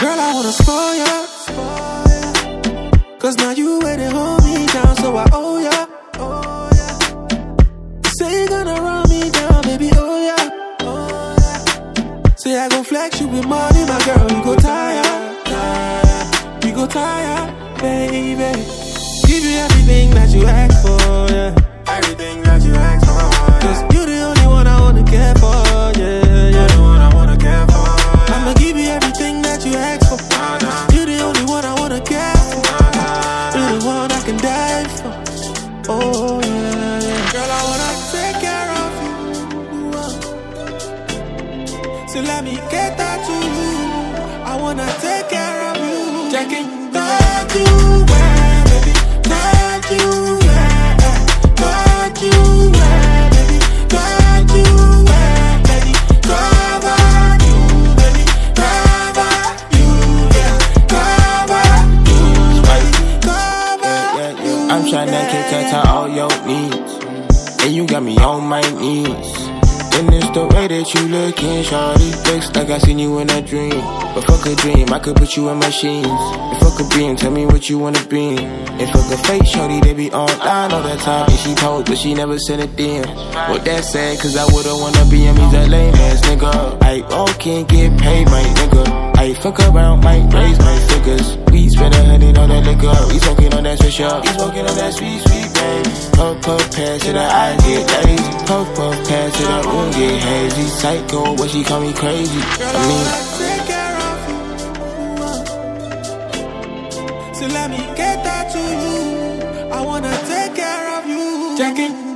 Girl, I wanna spoil ya. Cause now you waiting, hold me down, so I owe ya. Say you gonna run me down, baby, oh yeah. Say I gon' flex you with money, my girl, you go tired. You go tired, baby. Give you everything that you ask for, yeah. Everything that you ask for, yeah. Cause you the only one I wanna care for, yeah. You're the one I wanna care for, yeah. I'ma give you everything that you ask for. You're the only one I wanna care for. You're the one I can die for. Oh yeah, yeah. Girl, I wanna take care of you. So let me get that to you. I wanna take care of you. Checking that you wear, baby. That you wear, that you wear, baby. That you wear, baby. Cover you, baby. Cover you, yeah. Cover you, baby. Cover you. I'm tryna cater to all your needs, and you got me on my knees. And it's the way that you lookin', shawty. Looks like I seen you in a dream. But fuck a dream, I could put you in machines. And fuck a beam, tell me what you wanna be. And fuck a fake shorty, they be online all the time. And she told, but she never sent it in. Well, that's sad, cause I would've wanna be him, he's a lame ass nigga. I all can't get paid, my nigga. I fuck around, might raise my figures. We spend 100 on that liquor. We smoking on that switch up. We smoking on that sweet, sweet baby. Puff, puff, pass it, I get lazy. Puff, puff, pass it, I won't get hazy. Psycho, what she call me crazy. Girl, I wanna take care of you. So let me get that to you. I wanna take care of you. Checking